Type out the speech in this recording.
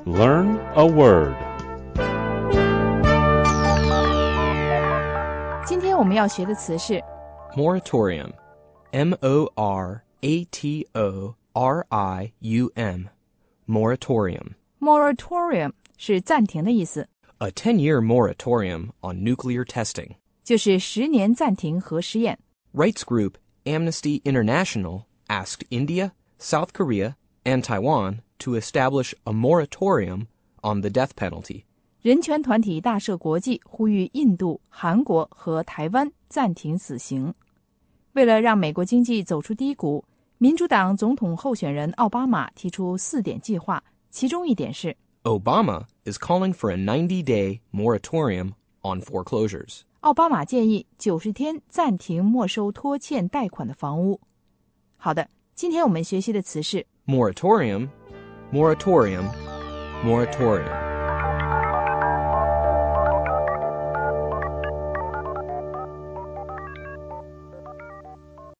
Learn a word. 今天我们要学的词是 Moratorium. M-O-R-A-T-O-R-I-U-M. Moratorium. moratorium 是暂停的意思， A 10-year moratorium on nuclear testing. 就是10年暂停核试验。 Rights group Amnesty International asked India, South Korea, and Taiwan to establish a moratorium on the death penalty. 人权团体大赦国际呼吁印度、韩国和台湾暂停死刑。为了让美国经济走出低谷，民主党总统候选人奥巴马提出4点计划，其中一点是 Obama is calling for a 90-day moratorium on foreclosures. 奥巴马建议90天暂停没收拖欠贷款的房屋。好的，今天我们学习的词是 Moratorium, moratorium, moratorium.